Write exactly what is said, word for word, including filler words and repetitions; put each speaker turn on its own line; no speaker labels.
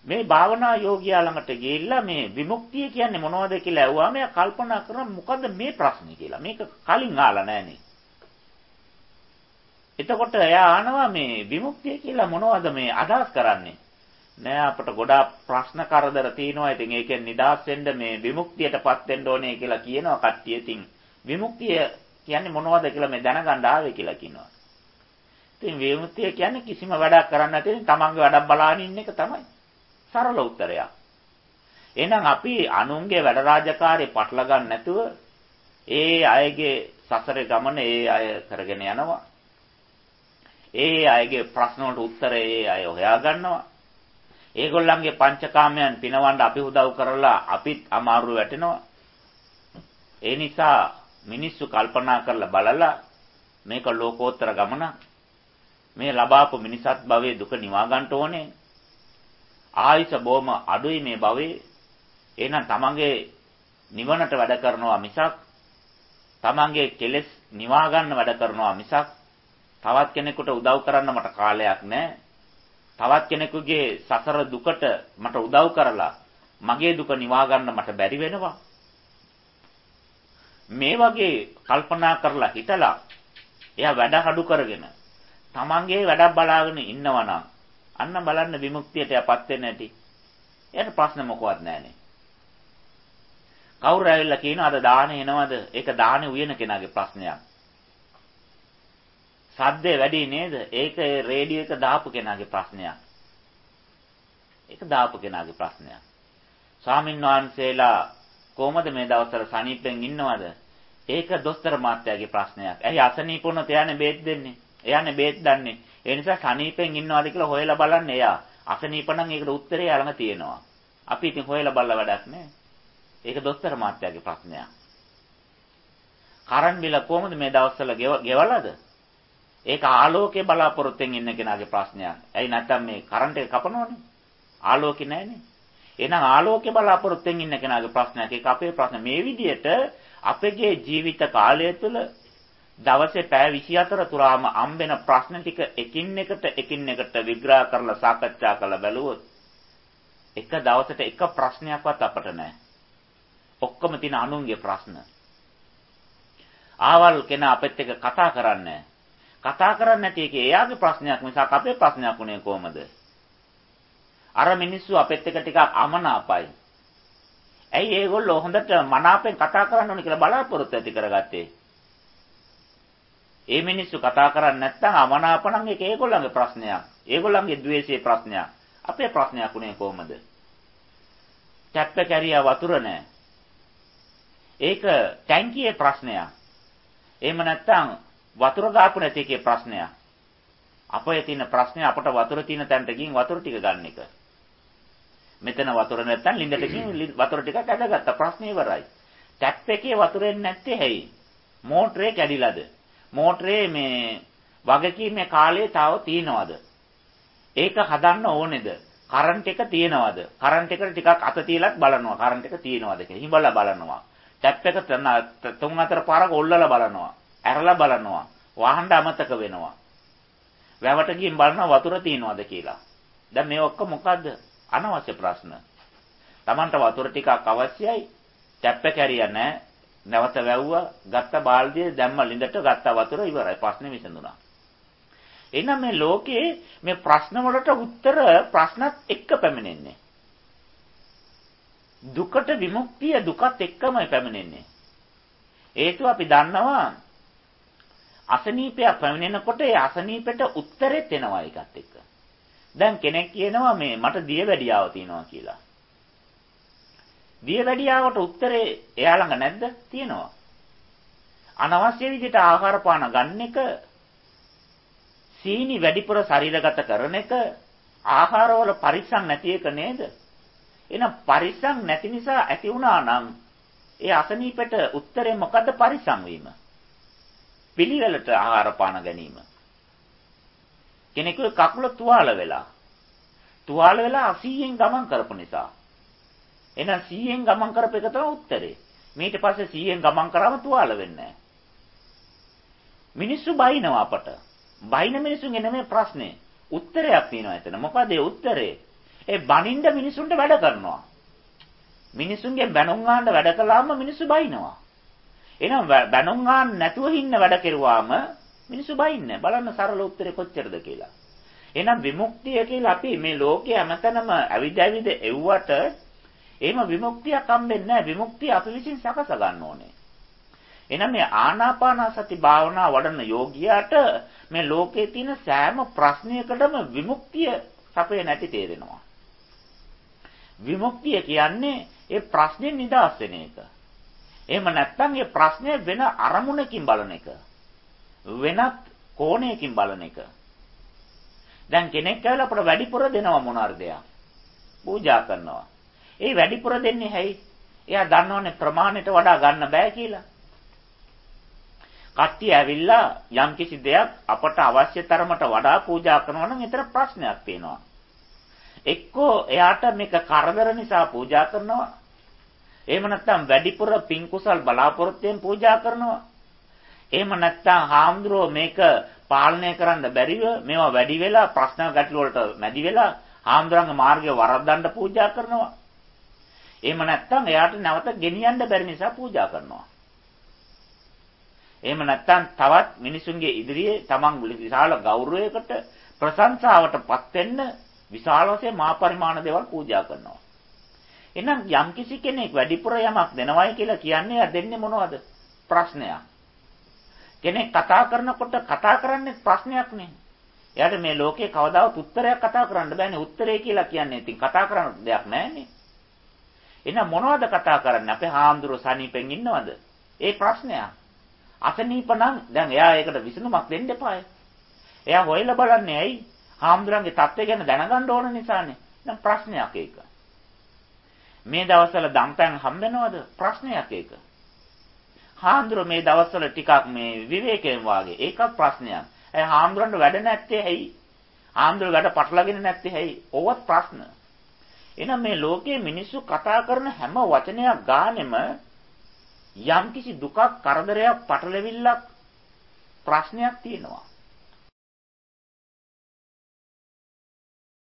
මේ භාවනා යෝගියා ළඟට ගිහිල්ලා මේ විමුක්තිය කියන්නේ මොනවද කියලා ඇහුවාම එයා කල්පනා කරන මොකද්ද මේ ප්‍රශ්නේ කියලා. මේක කලින් අහලා නැහනේ. එතකොට එයා අහනවා මේ විමුක්තිය කියලා මොනවද මේ අදහස් කරන්නේ? නෑ අපට ගොඩාක් ප්‍රශ්න කරදර තියෙනවා. ඉතින් ඒකෙන් නිදහස් වෙන්න මේ විමුක්තියටපත් වෙන්න ඕනේ කියලා කියනවා කට්ටිය. ඉතින් විමුක්තිය කියන්නේ මොනවද කියලා මේ දැනගන්න ආවේ කියලා කියනවා. ඉතින් විමුක්තිය කියන්නේ කිසිම වැඩක් කරන්න නැති තමන්ගේ වැඩක් බලාගෙන ඉන්න එක තමයි. සරල උත්තරයක්. එහෙනම් අපි අනුන්ගේ වැඩ රාජකාරී පටල ගන්න නැතුව ඒ අයගේ සසරේ ගමන ඒ අය කරගෙන යනවා. ඒ අයගේ ප්‍රශ්න වලට උත්තර ඒ අය හොයා ගන්නවා. ඒගොල්ලන්ගේ පංචකාමයන් පිනවන්න අපි උදව් කරලා අපිත් අමාරු වැටෙනවා. ඒ නිසා මිනිස්සු කල්පනා කරලා බලලා මේක ලෝකෝත්තර ගමන. මේ ලබාපු මිනිසත් භවයේ දුක නිවා ගන්න ඕනේ. ආයස බොම අඩුයි මේ භවයේ. එහෙනම් තමන්ගේ නිවනට වැඩ කරනවා මිසක් තමන්ගේ කෙලෙස් නිවා ගන්න වැඩ කරනවා මිසක් තවත් කෙනෙකුට උදව් කරන්න මට කාලයක් නැහැ. තවත් කෙනෙකුගේ සසර දුකට මට උදව් කරලා මගේ දුක නිවා ගන්න මට බැරි වෙනවා. මේ වගේ කල්පනා කරලා හිතලා එයා වැඩ හඩු කරගෙන තමන්ගේ වැඩක් බලාගෙන ඉන්නවා නම් අන්න බලන්න විමුක්තියට යපත් වෙන්නේ නැති. එයාට ප්‍රශ්න මොකවත් නැහැනේ. කවුරු ඇවිල්ලා කියනවා අද දාහනේ එනවද? ඒක දාහනේ උයන කෙනාගේ ප්‍රශ්නයක්. සද්දේ වැඩි නේද? ඒක රේඩියෝ එක දාපු කෙනාගේ ප්‍රශ්නයක්. ඒක දාපු කෙනාගේ ප්‍රශ්නයක්. ස්වාමීන් වහන්සේලා කොහමද මේ දවස්වල සනීපෙන් ඉන්නවද? ඒක දොස්තර මාත්‍යාගේ ප්‍රශ්නයක්. ඇයි අසනීප වුණොත් එයානේ බේත් දෙන්නේ? එයානේ බේත් දන්නේ. ඒ නිසා සනීපෙන් ඉන්නවද කියලා හොයලා බලන්න එයා. අසනීප නම් ඒකට උත්තරේ ළඟ තියෙනවා. අපි ඉතින් හොයලා බලලා වැඩක් නැහැ. ඒක දොස්තර මාත්‍යාගේ ප්‍රශ්නයක්. කරන් බිල කොහමද මේ දවස්වල ගෙවලාද? ඒක ආලෝකයේ බලාපොරොත්තුෙන් ඉන්න කෙනාගේ ප්‍රශ්නයක්. ඇයි නැත්තම් මේ කරන්ට් එක කපනවනේ? ආලෝකේ නැහැනේ. එහෙනම් ආලෝකයේ බලාපොරොත්තුෙන් ඉන්න කෙනාගේ ප්‍රශ්නයක්. ඒක අපේ ප්‍රශ්න. මේ විදිහට අපගේ ජීවිත කාලය තුළ දවසේ පැය විසිහතර තුරාම හම්බෙන ප්‍රශ්න ටික එකින් එකට එකින් එකට විග්‍රහ කරලා සාකච්ඡා කරලා බැලුවොත් එක දවසට එක ප්‍රශ්නයක්වත් අපට නැහැ. ඔක්කොම තියෙන අනුන්ගේ ප්‍රශ්න. ආවල් කෙනා අපෙත් එක්ක කතා කරන්නේ කතා කරන්නේ නැති එක එයාගේ ප්‍රශ්නයක් මිසක් අපේ ප්‍රශ්නයක් උනේ කොහමද? අර මිනිස්සු අපෙත් එක්ක ටිකක් අමනාපයි. ඇයි ඒගොල්ලෝ හොඳට මනාපෙන් කතා කරන්න ඕනේ කියලා බලාපොරොත්තු ඇති කරගත්තේ? ඒ මිනිස්සු කතා කරන්නේ නැත්නම් අමනාප නම් ඒක ඒගොල්ලන්ගේ ප්‍රශ්නයක්. ඒගොල්ලන්ගේ ද්වේෂයේ ප්‍රශ්නයක්. අපේ ප්‍රශ්නයක් උනේ කොහමද? ටැප් එක කැරියා වතුර නැහැ. ඒක ටැංකියේ ප්‍රශ්නයක්. එහෙම නැත්නම් වතුර දාපු නැති එකේ ප්‍රශ්නයක්. අපේ තියෙන ප්‍රශ්නේ අපට වතුර තියෙන තැනට ගිහින් වතුර ටික ගන්න එක. මෙතන වතුර නැත්නම් ලිඳට ගිහින් වතුර ටිකක් ඇදගත්ත ප්‍රශ්නේ ඉවරයි. ටැප් එකේ වතුරෙන් නැත්තේ ඇයි? මෝටරේ කැඩිලාද? මෝටරේ මේ වගකීමේ කාලය තාව තියනවද? ඒක හදන්න ඕනේද? කරන්ට් එක තියනවද? කරන්ට් එකට ටිකක් අත තියලත් බලනවා. කරන්ට් එක තියනවද කියලා. හිඹලා බලනවා. ටැප් එක තුන් හතර පාරක් ඔල්ලලා බලනවා. ඇරලා බලනවා. වහන්න අමතක වෙනවා. වැවට ගිහින් බලනවා වතුර තියනවද කියලා. දැන් මේ ඔක්කොම මොකද්ද? අනවශ්‍ය ප්‍රශ්න. Tamanta වතුර ටිකක් අවශ්‍යයි. ටැප් එක ඇරියා නැහැ. නැවත වැව්වා, ගත්ත බාල්දිය දැම්ම ළිඳට ගත්ත වතුර ඉවරයි. ප්‍රශ්නේ විසඳුණා. එහෙනම් මේ ලෝකයේ මේ ප්‍රශ්න වලට උත්තර ප්‍රශ්නත් එක්ක පැමිණෙන්නේ. දුකට විමුක්තිය දුකත් එක්කමයි පැමිණෙන්නේ. හේතුව අපි දන්නවා අසනීපයක් පැමිණෙනකොට ඒ අසනීපෙට උත්තරෙත් එනවා ඒකත් එක්ක. දැන් කෙනෙක් කියනවා මේ මට දියවැඩියාව තියෙනවා කියලා. දියවැඩියාවට උත්තරේ එයා ළඟ නැද්ද? තියෙනවා. අනවශ්‍ය විදිහට ආහාර පාන ගන්න එක, සීනි වැඩිපුර ශරීරගත කරන එක, ආහාරවල පරිස්සම් නැති එක නේද? එහෙනම් පරිස්සම් නැති නිසා ඇති වුණා නම් ඒ අසනීපෙට උත්තරේ මොකද්ද? පරිස්සම් වීම. පිළිවෙලට ආහාර පාන ගැනීම. කෙනෙකුගේ කකුල තුවාල වෙලා තුවාල වෙලා අසීයෙන් ගමන් කරපු නිසා. එහෙනම් සීයෙන් ගමන් කරපු එක තමයි උත්තරේ. ඊට පස්සේ සීයෙන් ගමන් කරාම තුවාල වෙන්නේ නැහැ. මිනිස්සු බයිනවා අපට. බයින මිනිස්සුන්ගේ නෙමෙයි ප්‍රශ්නේ. උත්තරයක් තියෙනවා එතන. මොකද ඒ උත්තරේ? ඒ බනින්න මිනිසුන්ට වැඩ කරනවා. මිනිසුන්ගේ බැනුම් අහන්න වැඩ කළාම මිනිස්සු බයිනවා. එහෙනම් බැනුම් අහන්න නැතුව ඉන්න වැඩ කෙරුවාම මිනිස්සු බයින්නේ. බලන්න සරල උත්තරේ කොච්චරද කියලා. එහෙනම් විමුක්තිය කියලා අපි මේ ලෝකයේ හැමතැනම ඇවිද ඇවිද එව්වට එහෙම විමුක්තියක් හම්බෙන්නේ නැහැ. විමුක්තිය අපි විසින් සකස ගන්න ඕනේ. එහෙනම් මේ ආනාපාන සති භාවනා වඩන යෝගියාට මේ ලෝකයේ තියෙන සෑම ප්‍රශ්නයකටම විමුක්තිය සපේ නැති තේරෙනවා. විමුක්තිය කියන්නේ ඒ ප්‍රශ්නේ නිදහස් වෙන එක. එහෙම නැත්නම් ඒ ප්‍රශ්නේ වෙන අරමුණකින් බලන එක. වෙනත් කෝණයකින් බලන එක. දැන් කෙනෙක් කියලා අපට වැඩිපුර දෙනවා මොනවාරද? පූජා කරනවා. ඒ වැඩිපුර දෙන්නේ ඇයි? එයා දන්නවනේ ප්‍රමාණයට වඩා ගන්න බෑ කියලා. කට්ටිය ඇවිල්ලා යම්කිසි දෙයක් අපට අවශ්‍ය තරමට වඩා පූජා කරනවා නම් ඒතර ප්‍රශ්නයක් තියෙනවා. එක්කෝ එයාට මේක කරදර නිසා පූජා කරනවා. එහෙම නැත්නම් වැඩිපුර පින් කුසල් බලාපොරොත්තුෙන් පූජා කරනවා. එහෙම නැත්නම් හාමුදුරුවෝ මේක පාලනය කරන්න බැරිව මේවා වැඩි වෙලා ප්‍රශ්න ගැටළු වලට මැදි වෙලා හාමුදුරන්ගේ මාර්ගය වරද්දන්න පූජා කරනවා. එහෙම නැත්නම් එයාට නැවත ගෙනියන්න බැරි නිසා පූජා කරනවා. එහෙම නැත්නම් තවත් මිනිසුන්ගේ ඉදිරියේ තමන් විශාල ගෞරවයකට ප්‍රශංසාවටපත් වෙන්න විශාල වශයෙන් මහා පරිමාණ දේවල් පූජා කරනවා. එහෙනම් යම්කිසි කෙනෙක් වැඩිපුර යමක් දෙනවයි කියලා කියන්නේ යා දෙන්නේ මොනවද? ප්‍රශ්නයක්. කෙනෙක් කතා කරනකොට කතා කරන්නේ ප්‍රශ්නයක් නේ. එයාට මේ ලෝකේ කවදාවත් උත්තරයක් කතා කරන්න බෑනේ. උත්තරේ කියලා කියන්නේ ඉතින් කතා කරන්න දෙයක් නෑනේ. එහෙනම් මොනවද කතා කරන්නේ? අපේ හාමුදුරුවෝ සනීපෙන් ඉන්නවද? ඒ ප්‍රශ්නයක්. අසනීප නම් දැන් එයා ඒකට විසඳුමක් දෙන්න එපායි. එයා හොයලා බලන්නේ ඇයි? හාමුදුරන්ගේ தත්ත්වය ගැන දැනගන්න ඕන නිසානේ. දැන් ප්‍රශ්නයක් ඒක. මේ දවස්වල දම්පැන් හම්බෙනවද? ප්‍රශ්නයක් ඒක. හාමුදුරුවෝ මේ දවස්වල ටිකක් මේ විවේකයෙන් වාගේ ඒකත් ප්‍රශ්නයක්. ඒ හාමුදුරන්ට වැඩ නැත්තේ ඇයි? හාමුදුරුවෝ වැඩ පටලගෙන නැත්තේ ඇයි? ඕවත් ප්‍රශ්න. එහෙනම් මේ ලෝකයේ මිනිස්සු කතා කරන හැම වචනයක් ගානෙම යම්කිසි දුකක්, කරදරයක්, පටලැවිල්ලක් ප්‍රශ්නයක් තියෙනවා.